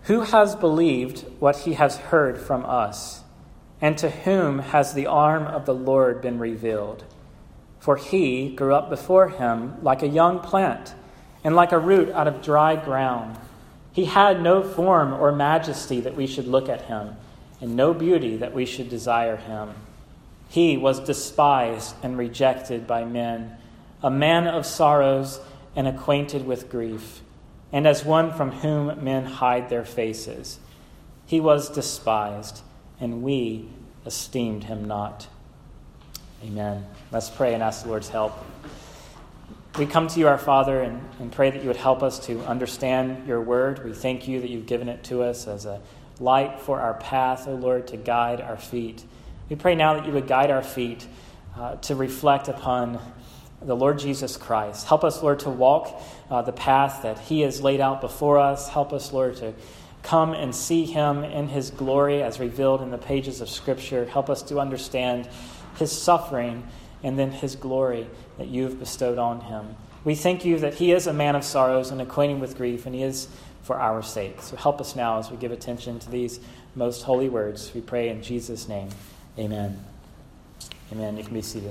Who has believed what he has heard from us? And to whom has the arm of the Lord been revealed? For he grew up before him like a young plant, and like a root out of dry ground. He had no form or majesty that we should look at him, and no beauty that we should desire him. He was despised and rejected by men, a man of sorrows and acquainted with grief, and as one from whom men hide their faces. He was despised, and we esteemed him not. Amen. Let's pray and ask the Lord's help. We come to you, our Father, and pray that you would help us to understand your word. We thank you that you've given it to us as a light for our path, O Lord, to guide our feet. We pray now that you would guide our feet to reflect upon the Lord Jesus Christ. Help us, Lord, to walk the path that he has laid out before us. Help us, Lord, to come and see him in his glory as revealed in the pages of Scripture. Help us to understand his suffering and then his glory that you've bestowed on him. We thank you that he is a man of sorrows and acquainted with grief, and he is for our sake. So help us now as we give attention to these most holy words. We pray in Jesus' name. Amen. Amen. You can be seated.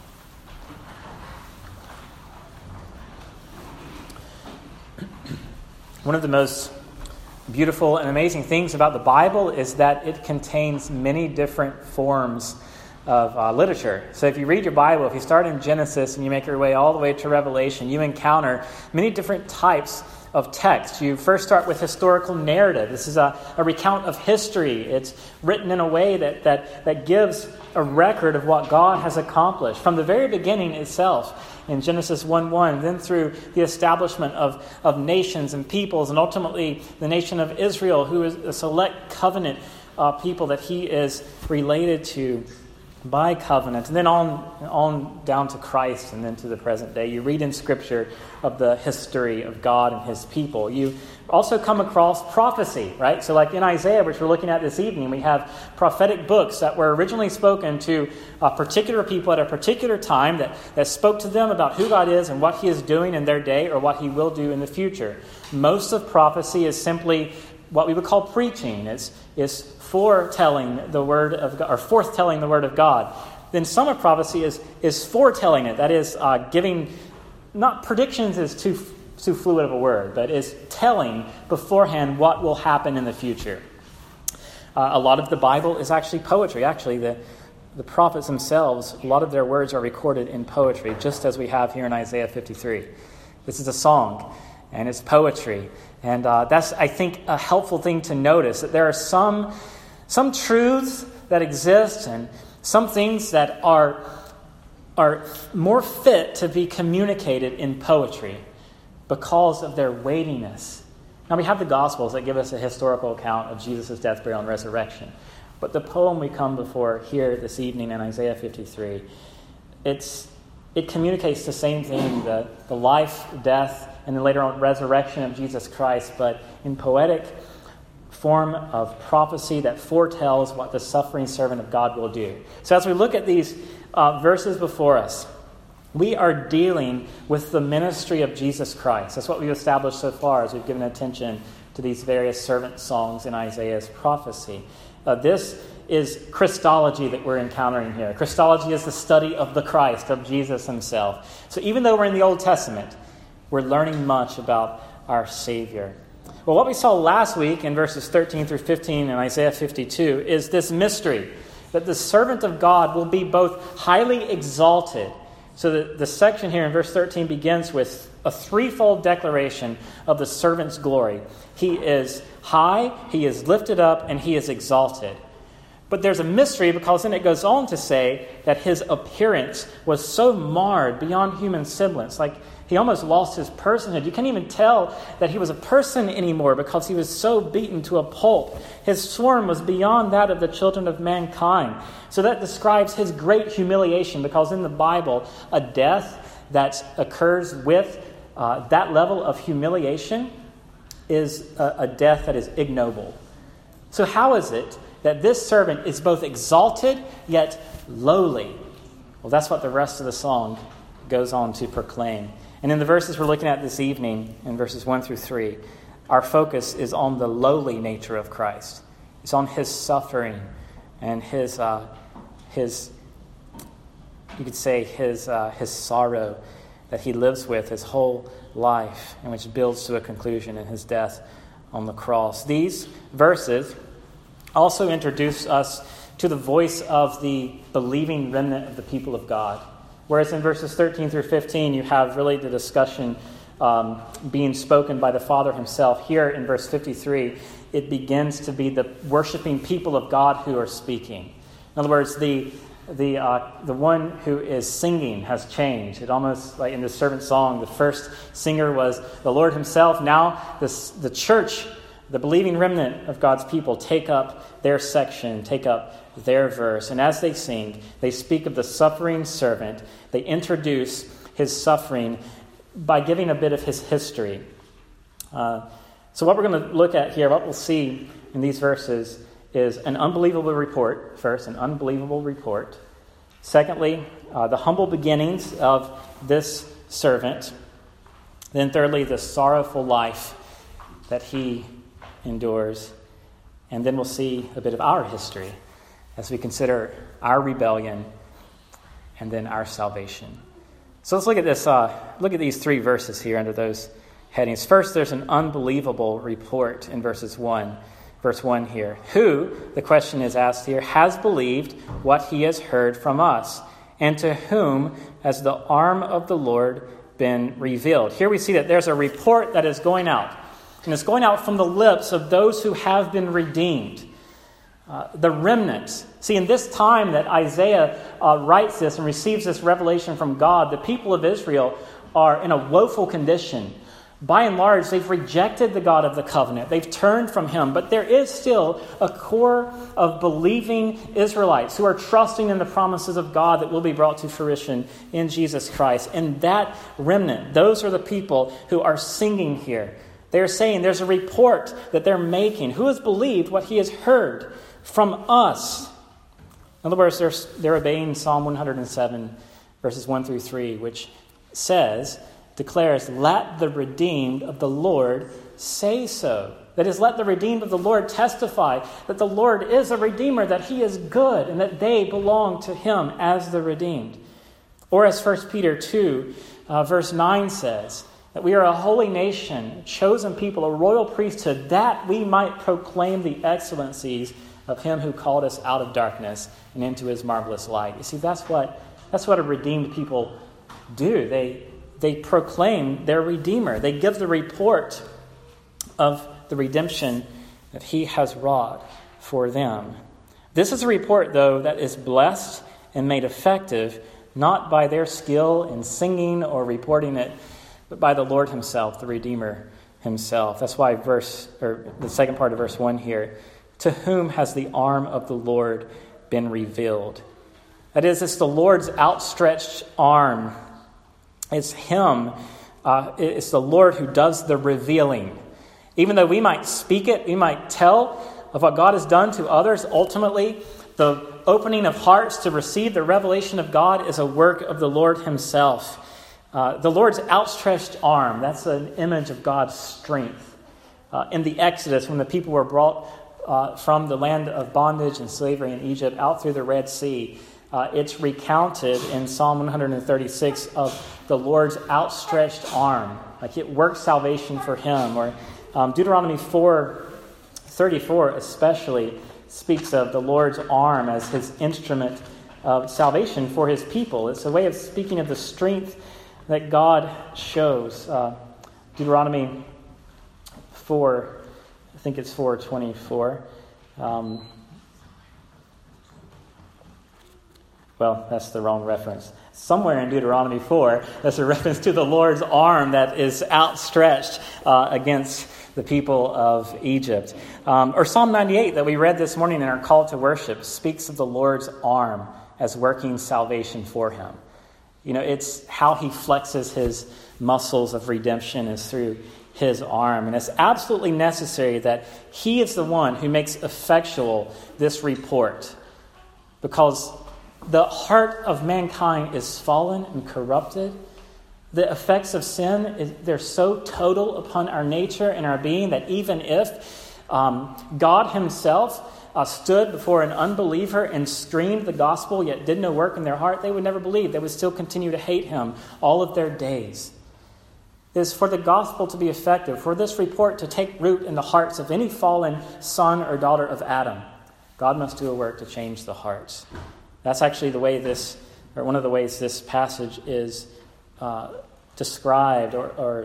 One of the most beautiful and amazing things about the Bible is that it contains many different forms of literature. So if you read your Bible, if you start in Genesis and you make your way all the way to Revelation, you encounter many different types of text. You first start with historical narrative. This is a recount of history. It's written in a way that gives a record of what God has accomplished from the very beginning itself in Genesis 1:1, then through the establishment of nations and peoples, and ultimately the nation of Israel, who is a select covenant people that he is related to by covenant, and then on down to Christ and then to the present day. You read in Scripture of the history of God and his people. You also come across prophecy, right? So like in Isaiah, which we're looking at this evening, we have prophetic books that were originally spoken to particular people at a particular time that spoke to them about who God is and what he is doing in their day or what he will do in the future. Most of prophecy is simply what we would call preaching. It's foretelling the word of God, or forthtelling the word of God. Then some of prophecy is foretelling it. That is giving, not predictions is too fluid of a word, but is telling beforehand what will happen in the future. A lot of the Bible is actually poetry. Actually, the prophets themselves, a lot of their words are recorded in poetry, just as we have here in Isaiah 53. This is a song, and it's poetry. And that's, I think, a helpful thing to notice, that there are some truths that exist and some things that are more fit to be communicated in poetry because of their weightiness. Now, we have the Gospels that give us a historical account of Jesus' death, burial, and resurrection. But the poem we come before here this evening in Isaiah 53, it communicates the same thing, the life, death, and then later on resurrection of Jesus Christ, but in poetic form of prophecy that foretells what the suffering servant of God will do. So as we look at these verses before us, we are dealing with the ministry of Jesus Christ. That's what we've established so far as we've given attention to these various servant songs in Isaiah's prophecy. This is Christology that we're encountering here. Christology is the study of the Christ, of Jesus himself. So even though we're in the Old Testament, we're learning much about our Savior. Well, what we saw last week in verses 13 through 15 in Isaiah 52 is this mystery, that the servant of God will be both highly exalted. So the section here in verse 13 begins with a threefold declaration of the servant's glory. He is high, he is lifted up, and he is exalted. But there's a mystery because then it goes on to say that his appearance was so marred beyond human semblance. Like he almost lost his personhood. You can't even tell that he was a person anymore because he was so beaten to a pulp. His form was beyond that of the children of mankind. So that describes his great humiliation, because in the Bible, a death that occurs with that level of humiliation is a death that is ignoble. So how is it that this servant is both exalted yet lowly? Well, that's what the rest of the song goes on to proclaim. And in the verses we're looking at this evening, in verses 1 through 3, our focus is on the lowly nature of Christ. It's on his suffering and his you could say his sorrow that he lives with his whole life, and which builds to a conclusion in his death on the cross. These verses also introduce us to the voice of the believing remnant of the people of God. Whereas in verses 13 through 15, you have really the discussion being spoken by the Father himself. Here in verse 53, it begins to be the worshiping people of God who are speaking. In other words, the one who is singing has changed. It almost, like in the servant song, the first singer was the Lord himself. Now the church, the believing remnant of God's people, take up their section, take up their verse. And as they sing, they speak of the suffering servant. They introduce his suffering by giving a bit of his history. So what we're going to look at here, what we'll see in these verses, is an unbelievable report. First, an unbelievable report. Secondly, the humble beginnings of this servant. Then thirdly, the sorrowful life that he endures. And then we'll see a bit of our history as we consider our rebellion and then our salvation. So let's look at this. Look at these three verses here under those headings. First, there's an unbelievable report in verse 1 here. Who, the question is asked here, has believed what he has heard from us, and to whom has the arm of the Lord been revealed? Here we see that there's a report that is going out, and it's going out from the lips of those who have been redeemed. The remnant. See, in this time that Isaiah writes this and receives this revelation from God, the people of Israel are in a woeful condition. By and large, they've rejected the God of the covenant. They've turned from him. But there is still a core of believing Israelites who are trusting in the promises of God that will be brought to fruition in Jesus Christ. And that remnant, those are the people who are singing here. They're saying there's a report that they're making. Who has believed what he has heard from us? In other words, they're obeying Psalm 107, verses 1 through 3, which declares, let the redeemed of the Lord say so. That is, let the redeemed of the Lord testify that the Lord is a redeemer, that he is good, and that they belong to him as the redeemed. Or as 1 Peter 2, verse 9 says, that we are a holy nation, a chosen people, a royal priesthood, that we might proclaim the excellencies of him who called us out of darkness and into his marvelous light. You see, that's what a redeemed people do. They proclaim their Redeemer. They give the report of the redemption that he has wrought for them. This is a report, though, that is blessed and made effective not by their skill in singing or reporting it, but by the Lord himself, the Redeemer himself. That's why the second part of verse 1 here, to whom has the arm of the Lord been revealed? That is, it's the Lord's outstretched arm. It's him. It's the Lord who does the revealing. Even though we might speak it, we might tell of what God has done to others, ultimately, the opening of hearts to receive the revelation of God is a work of the Lord himself. The Lord's outstretched arm, that's an image of God's strength. In the Exodus, when the people were brought from the land of bondage and slavery in Egypt out through the Red Sea, it's recounted in Psalm 136 of the Lord's outstretched arm. Like it worked salvation for him. Or Deuteronomy 4:34 especially speaks of the Lord's arm as his instrument of salvation for his people. It's a way of speaking of the strength that God shows. Deuteronomy 4, I think it's 4:24. Well, that's the wrong reference. Somewhere in Deuteronomy 4, there's a reference to the Lord's arm that is outstretched against the people of Egypt. Or Psalm 98 that we read this morning in our call to worship speaks of the Lord's arm as working salvation for him. You know, it's how he flexes his muscles of redemption is through his arm. And it's absolutely necessary that he is the one who makes effectual this report, because the heart of mankind is fallen and corrupted. The effects of sin, they're so total upon our nature and our being that even if God himself stood before an unbeliever and screamed the gospel yet did no work in their heart, they would never believe. They would still continue to hate him all of their days. It is for the gospel to be effective, for this report to take root in the hearts of any fallen son or daughter of Adam. God must do a work to change the hearts. That's actually the way one of the ways this passage is described or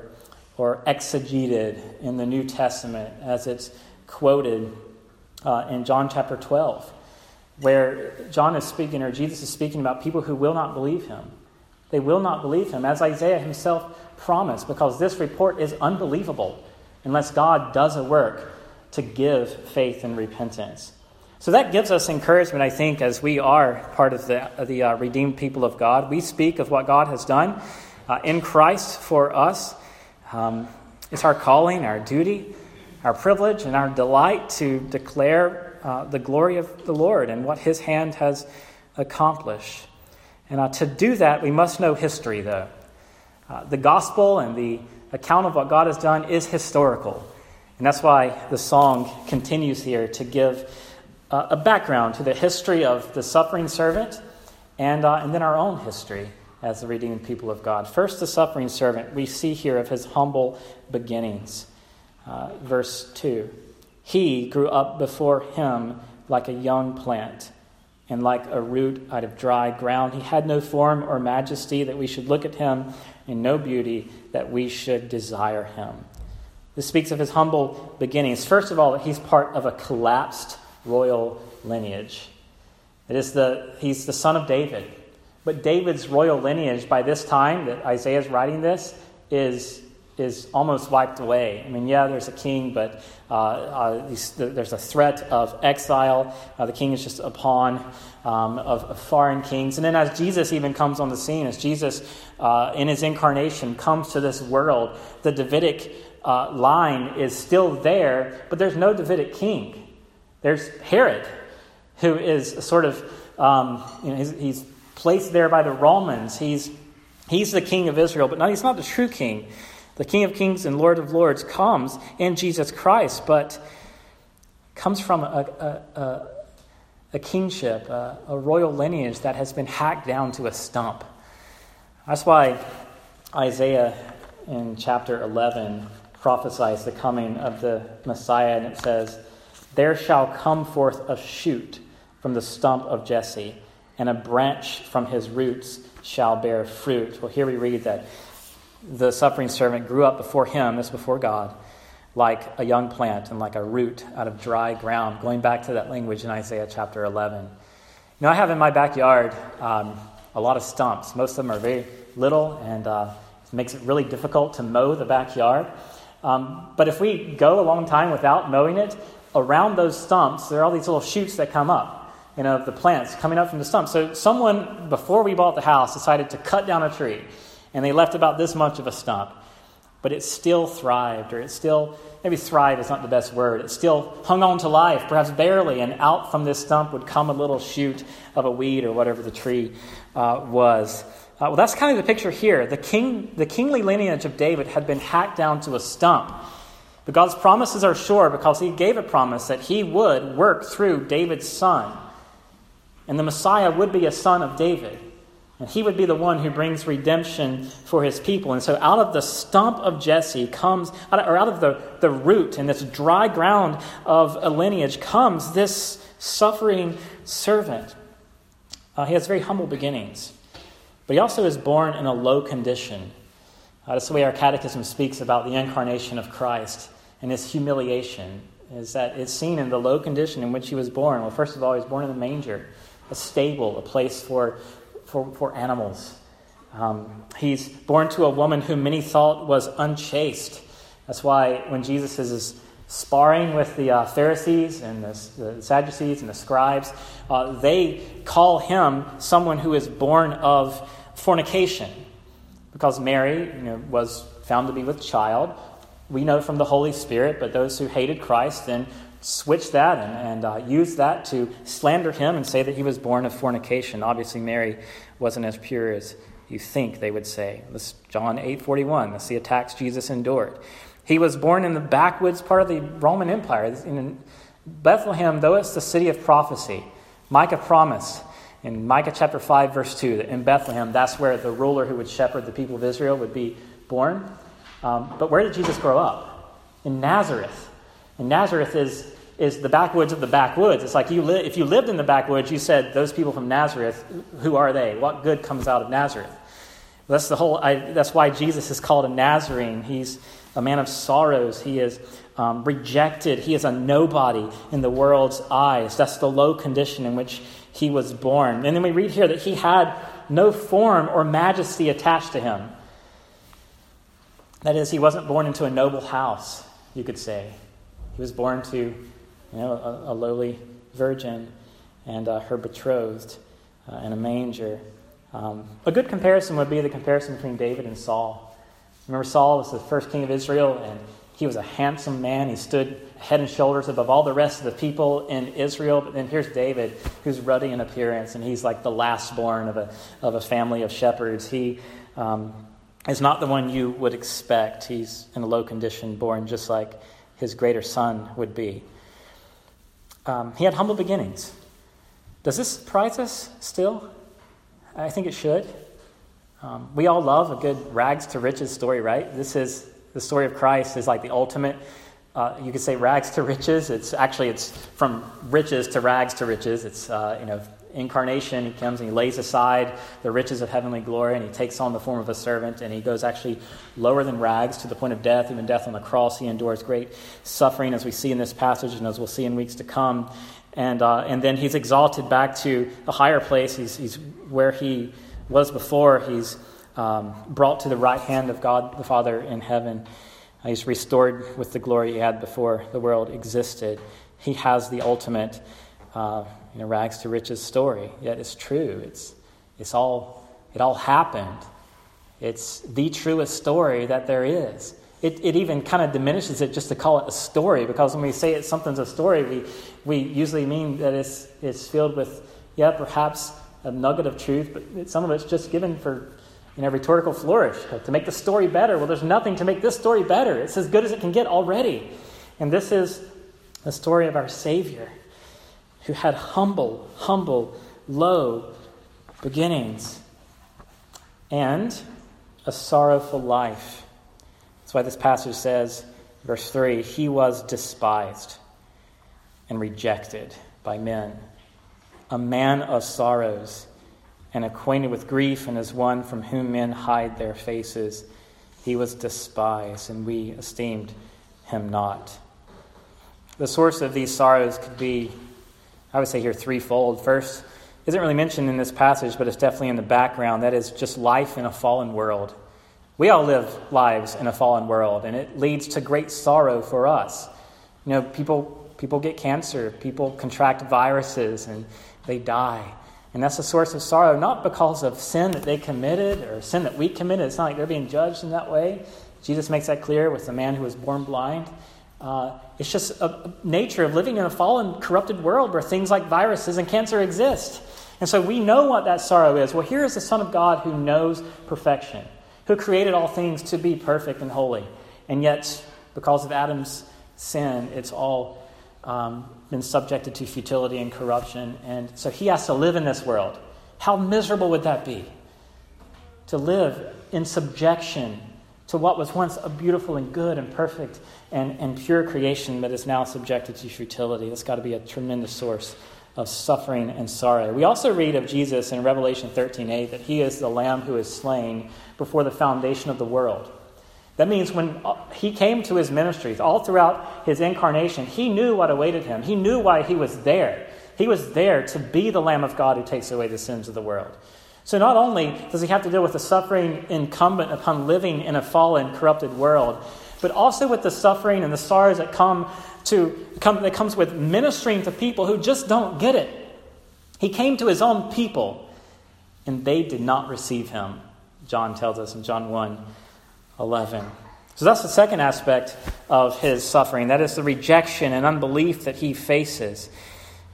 exegeted in the New Testament as it's quoted in John chapter 12, where John is speaking, or Jesus is speaking about people who will not believe him. They will not believe him, as Isaiah himself promised, because this report is unbelievable unless God does a work to give faith and repentance. So that gives us encouragement, I think, as we are part of the redeemed people of God. We speak of what God has done in Christ for us. It's our calling, our duty, our privilege, and our delight to declare the glory of the Lord and what his hand has accomplished. And to do that, we must know history, though. The gospel and the account of what God has done is historical. And that's why the song continues here to give a background to the history of the suffering servant and then our own history as the redeemed people of God. First, the suffering servant, we see here of his humble beginnings. Verse 2, he grew up before him like a young plant and like a root out of dry ground. He had no form or majesty that we should look at him, and no beauty that we should desire him. This speaks of his humble beginnings. First of all, that he's part of a collapsed royal lineage. He's the son of David. But David's royal lineage, by this time that Isaiah is writing this, is almost wiped away. I mean, yeah, there's a king, but there's a threat of exile. The king is just a pawn of foreign kings. And then as Jesus even comes on the scene, as Jesus in his incarnation comes to this world, the Davidic line is still there, but there's no Davidic king. There's Herod, who is sort of, he's placed there by the Romans. He's the king of Israel, but no, he's not the true king. The King of Kings and Lord of Lords comes in Jesus Christ, but comes from a kingship, a royal lineage that has been hacked down to a stump. That's why Isaiah in chapter 11 prophesies the coming of the Messiah, and it says, "There shall come forth a shoot from the stump of Jesse, and a branch from his roots shall bear fruit." Well, here we read that the suffering servant grew up before him, that's before God, like a young plant and like a root out of dry ground, going back to that language in Isaiah chapter 11. I have in my backyard a lot of stumps. Most of them are very little, and it makes it really difficult to mow the backyard. But if we go a long time without mowing it, around those stumps, there are all these little shoots that come up, of the plants coming up from the stumps. So someone, before we bought the house, decided to cut down a tree. And they left about this much of a stump. But it still thrived, or it still, maybe thrive is not the best word. It still hung on to life, perhaps barely, and out from this stump would come a little shoot of a weed or whatever the tree was. Well, that's kind of the picture here. The kingly lineage of David had been hacked down to a stump. But God's promises are sure because he gave a promise that he would work through David's son. And the Messiah would be a son of David. And he would be the one who brings redemption for his people. And so out of the stump of Jesse comes, or out of the root and this dry ground of a lineage comes this suffering servant. He has very humble beginnings. But he also is born in a low condition. That's the way our catechism speaks about the incarnation of Christ and his humiliation, is that it's seen in the low condition in which he was born. Well, first of all, he was born in a manger, a stable, a place for animals. He's born to a woman whom many thought was unchaste. That's why when Jesus is sparring with the Pharisees and the Sadducees and the scribes, they call him someone who is born of fornication. Because Mary, was found to be with child. We know from the Holy Spirit, but those who hated Christ then switched that and used that to slander him and say that he was born of fornication. Obviously, Mary wasn't as pure as you think they would say. This John 8:41. That's the attacks Jesus endured. He was born in the backwoods part of the Roman Empire. In Bethlehem, though it's the city of prophecy, Micah promised in Micah chapter 5, verse 2, that in Bethlehem, that's where the ruler who would shepherd the people of Israel would be born. But where did Jesus grow up? In Nazareth. And Nazareth is the backwoods of the backwoods. It's like if you lived in the backwoods, you said, those people from Nazareth, who are they? What good comes out of Nazareth? That's that's why Jesus is called a Nazarene. He's a man of sorrows. He is rejected. He is a nobody in the world's eyes. That's the low condition in which he was born. And then we read here that he had no form or majesty attached to him. That is, he wasn't born into a noble house, you could say. He was born to a lowly virgin and her betrothed in a manger. A good comparison would be the comparison between David and Saul. Remember, Saul was the first king of Israel, and he was a handsome man. He stood head and shoulders above all the rest of the people in Israel. But then here's David, who's ruddy in appearance, and he's like the lastborn of a family of shepherds. He is not the one you would expect. He's in a low condition, born just like his greater son would be. He had humble beginnings. Does this surprise us still? I think it should. We all love a good rags to riches story, right? This is the story of Christ is like the ultimate, you could say rags to riches. It's from riches to rags to riches. It's, incarnation. He comes and he lays aside the riches of heavenly glory and he takes on the form of a servant and he goes actually lower than rags to the point of death, even death on the cross. He endures great suffering as we see in this passage and as we'll see in weeks to come. And then he's exalted back to a higher place. He's where he was before. He's brought to the right hand of God the Father in heaven. He's restored with the glory he had before the world existed. He has the ultimate rags to riches story. Yet it's true. It all happened. It's the truest story that there is. It even kind of diminishes it just to call it a story, because when we say something's a story, we usually mean that it's filled with, perhaps a nugget of truth, but some of it's just given for rhetorical flourish to make the story better. Well, there's nothing to make this story better. It's as good as it can get already. And this is the story of our Savior, who had humble, low beginnings and a sorrowful life. That's why this passage says, verse 3, he was despised and rejected by men, a man of sorrows and acquainted with grief, and as one from whom men hide their faces. He was despised, and we esteemed him not. The source of these sorrows could be, I would say here, threefold. First, isn't really mentioned in this passage, but it's definitely in the background. That is just life in a fallen world. We all live lives in a fallen world, and it leads to great sorrow for us. People get cancer, people contract viruses, and they die. And that's a source of sorrow, not because of sin that they committed or sin that we committed. It's not like they're being judged in that way. Jesus makes that clear with the man who was born blind. It's just a nature of living in a fallen, corrupted world where things like viruses and cancer exist. And so we know what that sorrow is. Well, here is the Son of God who knows perfection, who created all things to be perfect and holy. And yet, because of Adam's sin, it's all been subjected to futility and corruption. And so he has to live in this world. How miserable would that be? To live in subjection to what was once a beautiful and good and perfect and pure creation that is now subjected to futility. That's got to be a tremendous source of suffering and sorrow. We also read of Jesus in Revelation 13:8 that he is the Lamb who is slain before the foundation of the world. That means when he came to his ministries, all throughout his incarnation, he knew what awaited him. He knew why he was there. He was there to be the Lamb of God who takes away the sins of the world. So not only does he have to deal with the suffering incumbent upon living in a fallen, corrupted world, but also with the suffering and the sorrows that comes with ministering to people who just don't get it. He came to his own people, and they did not receive him, John tells us in John 1:11. So that's the second aspect of his suffering. That is the rejection and unbelief that he faces.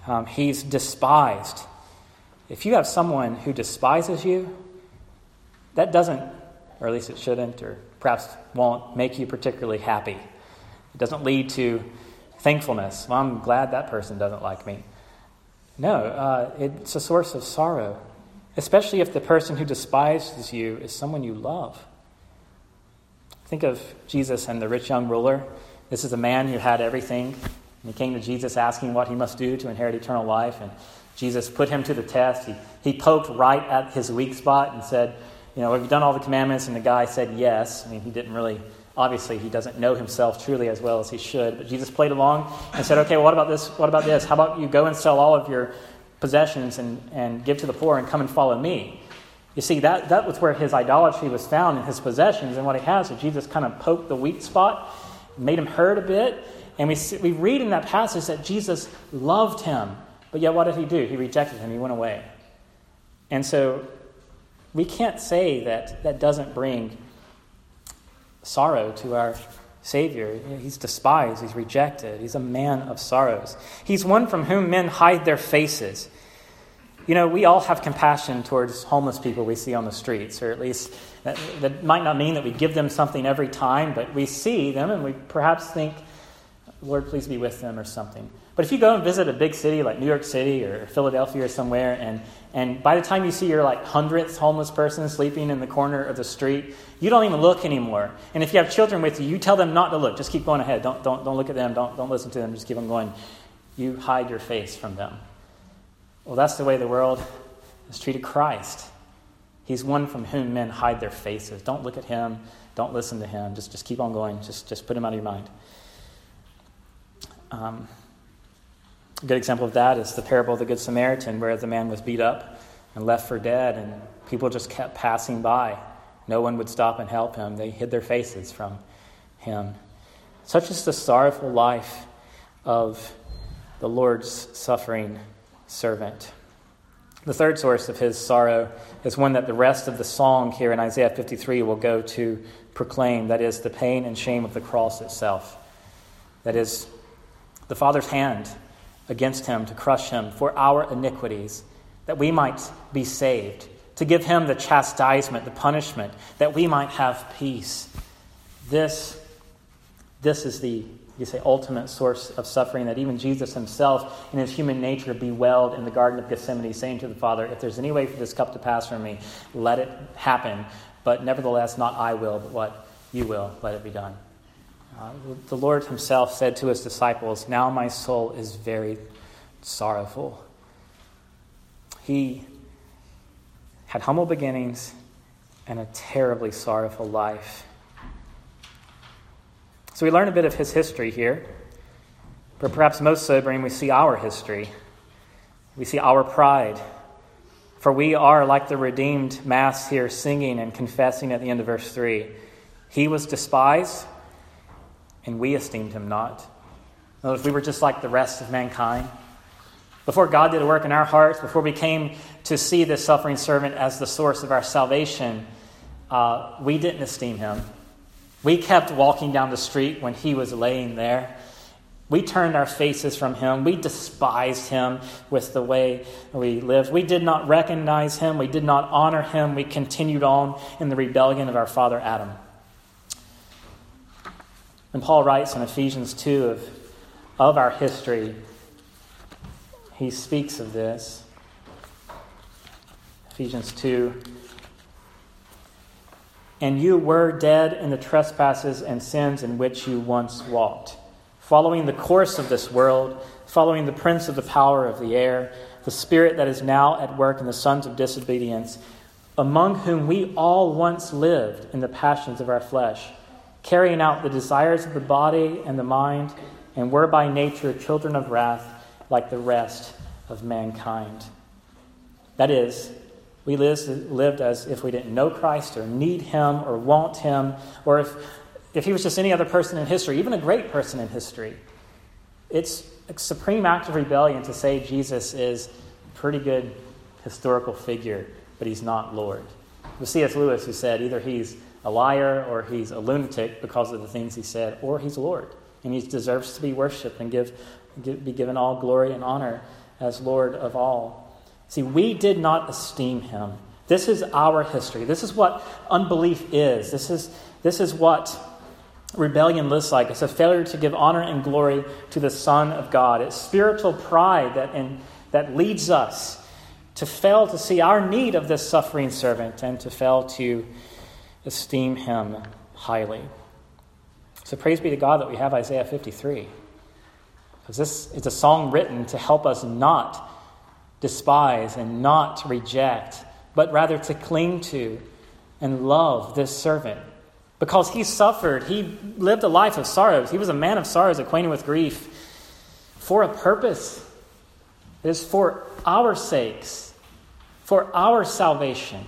He's despised. If you have someone who despises you, that doesn't, or at least it shouldn't, or perhaps won't make you particularly happy. It doesn't lead to thankfulness. Well, I'm glad that person doesn't like me. No, it's a source of sorrow, especially if the person who despises you is someone you love. Think of Jesus and the rich young ruler. This is a man who had everything. And he came to Jesus asking what he must do to inherit eternal life. And Jesus put him to the test. He poked right at his weak spot and said, have you done all the commandments? And the guy said yes. He didn't really, obviously he doesn't know himself truly as well as he should. But Jesus played along and said, okay, well, what about this? What about this? How about you go and sell all of your possessions and give to the poor and come and follow me? You see, that was where his idolatry was found, in his possessions and what he has. So Jesus kind of poked the weak spot, made him hurt a bit. And we read in that passage that Jesus loved him. But yet what did he do? He rejected him. He went away. And so we can't say that doesn't bring sorrow to our Savior. He's despised. He's rejected. He's a man of sorrows. He's one from whom men hide their faces. We all have compassion towards homeless people we see on the streets, or at least that might not mean that we give them something every time, but we see them and we perhaps think, Lord, please be with them or something. But if you go and visit a big city like New York City or Philadelphia or somewhere, and by the time you see your 100th homeless person sleeping in the corner of the street, you don't even look anymore. And if you have children with you, you tell them not to look. Just keep going ahead. Don't look at them. Don't listen to them. Just keep on going. You hide your face from them. Well, that's the way the world has treated Christ. He's one from whom men hide their faces. Don't look at him. Don't listen to him. Just keep on going. Just put him out of your mind. A good example of that is the parable of the Good Samaritan, where the man was beat up and left for dead, and people just kept passing by. No one would stop and help him. They hid their faces from him. Such is the sorrowful life of the Lord's suffering servant. The third source of his sorrow is one that the rest of the song here in Isaiah 53 will go to proclaim. That is the pain and shame of the cross itself. That is the Father's hand against him to crush him for our iniquities, that we might be saved, to give him the chastisement, the punishment, that we might have peace. This is the, ultimate source of suffering that even Jesus himself in his human nature bewailed in the Garden of Gethsemane, saying to the Father, if there's any way for this cup to pass from me, let it happen. But nevertheless, not I will, but what you will, let it be done. The Lord himself said to his disciples, now my soul is very sorrowful. He had humble beginnings and a terribly sorrowful life. So we learn a bit of his history here, but perhaps most sobering, we see our history. We see our pride. For we are like the redeemed mass here, singing and confessing at the end of verse 3. He was despised, and we esteemed him not. In other words, we were just like the rest of mankind. Before God did a work in our hearts, before we came to see this suffering servant as the source of our salvation, we didn't esteem him. We kept walking down the street when he was laying there. We turned our faces from him. We despised him with the way we lived. We did not recognize him. We did not honor him. We continued on in the rebellion of our father Adam. And Paul writes in Ephesians 2 of our history, he speaks of this. Ephesians 2. And you were dead in the trespasses and sins in which you once walked, following the course of this world, following the prince of the power of the air, the spirit that is now at work in the sons of disobedience, among whom we all once lived in the passions of our flesh, carrying out the desires of the body and the mind, and were by nature children of wrath like the rest of mankind. That is, we lived as if we didn't know Christ or need him or want him, or if he was just any other person in history, even a great person in history. It's a supreme act of rebellion to say Jesus is a pretty good historical figure, but he's not Lord. It was C.S. Lewis who said either he's a liar or he's a lunatic because of the things he said, or he's Lord. And he deserves to be worshipped and be given all glory and honor as Lord of all. See, we did not esteem him. This is our history. This is what unbelief is. This is what rebellion looks like. It's a failure to give honor and glory to the Son of God. It's spiritual pride that leads us to fail to see our need of this suffering servant and to fail to esteem him highly. So praise be to God that we have Isaiah 53. Because this is a song written to help us not despise and not reject, but rather to cling to and love this servant. Because he suffered, he lived a life of sorrows. He was a man of sorrows, acquainted with grief, for a purpose. It is for our sakes, for our salvation,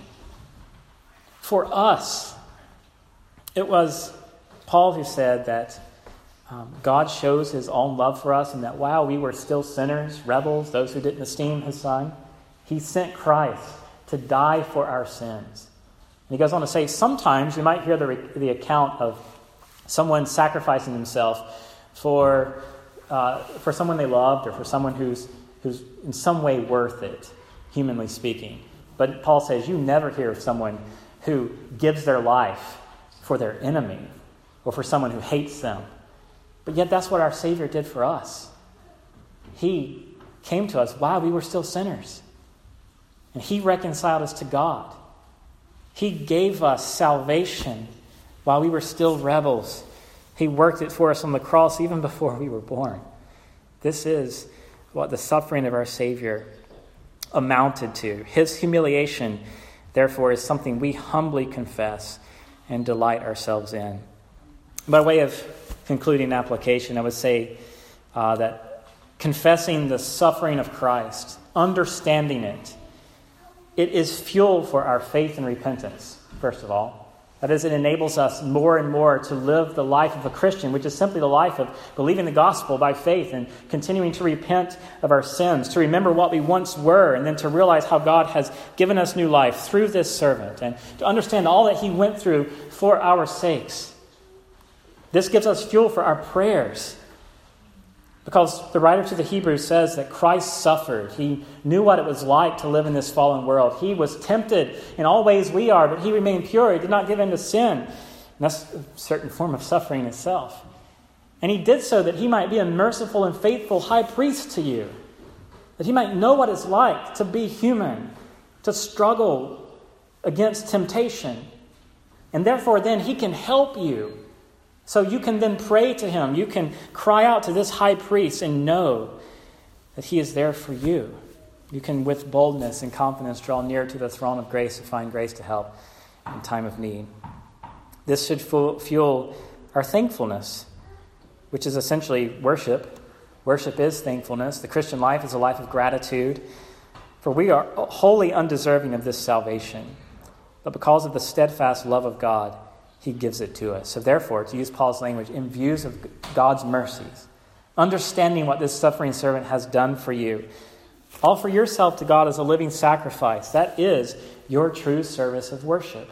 for us. It was Paul who said that God shows his own love for us, and that while we were still sinners, rebels, those who didn't esteem his Son, he sent Christ to die for our sins. And he goes on to say, sometimes you might hear the account of someone sacrificing himself for someone they loved or for someone who's in some way worth it, humanly speaking. But Paul says you never hear of someone who gives their life for their enemy or for someone who hates them. But yet that's what our Savior did for us. He came to us while we were still sinners. And he reconciled us to God. He gave us salvation while we were still rebels. He worked it for us on the cross even before we were born. This is what the suffering of our Savior amounted to. His humiliation, therefore, is something we humbly confess and delight ourselves in. By way of concluding application, I would say that confessing the suffering of Christ, understanding it is fuel for our faith and repentance, first of all. That is, it enables us more and more to live the life of a Christian, which is simply the life of believing the gospel by faith and continuing to repent of our sins, to remember what we once were, and then to realize how God has given us new life through this servant, and to understand all that he went through for our sakes. This gives us fuel for our prayers, because the writer to the Hebrews says that Christ suffered. He knew what it was like to live in this fallen world. He was tempted in all ways we are, but he remained pure. He did not give in to sin. And that's a certain form of suffering itself. And he did so that he might be a merciful and faithful high priest to you, that he might know what it's like to be human, to struggle against temptation. And therefore then he can help you. So you can then pray to him. You can cry out to this high priest and know that he is there for you. You can with boldness and confidence draw near to the throne of grace to find grace to help in time of need. This should fuel our thankfulness, which is essentially worship. Worship is thankfulness. The Christian life is a life of gratitude, for we are wholly undeserving of this salvation. But because of the steadfast love of God, he gives it to us. So therefore, to use Paul's language, in views of God's mercies, understanding what this suffering servant has done for you, offer yourself to God as a living sacrifice. That is your true service of worship.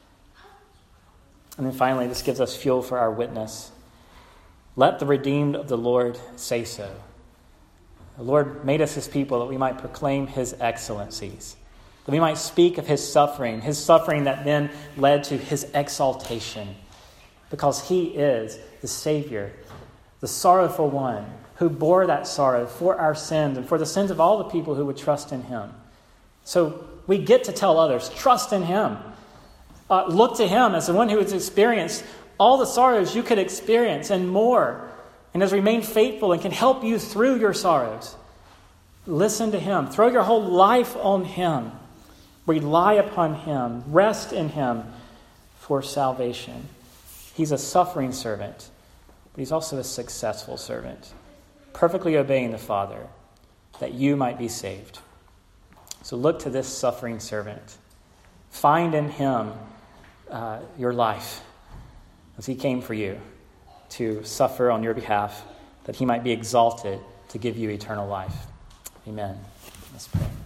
And then finally, this gives us fuel for our witness. Let the redeemed of the Lord say so. The Lord made us his people that we might proclaim his excellencies, that we might speak of his suffering that then led to his exaltation, because he is the Savior, the sorrowful one who bore that sorrow for our sins and for the sins of all the people who would trust in him. So we get to tell others, trust in him. Look to him as the one who has experienced all the sorrows you could experience and more, and has remained faithful and can help you through your sorrows. Listen to him. Throw your whole life on him. Rely upon him. Rest in him for salvation. He's a suffering servant, but he's also a successful servant, perfectly obeying the Father, that you might be saved. So look to this suffering servant. Find in him your life, as he came for you to suffer on your behalf, that he might be exalted to give you eternal life. Amen. Let's pray.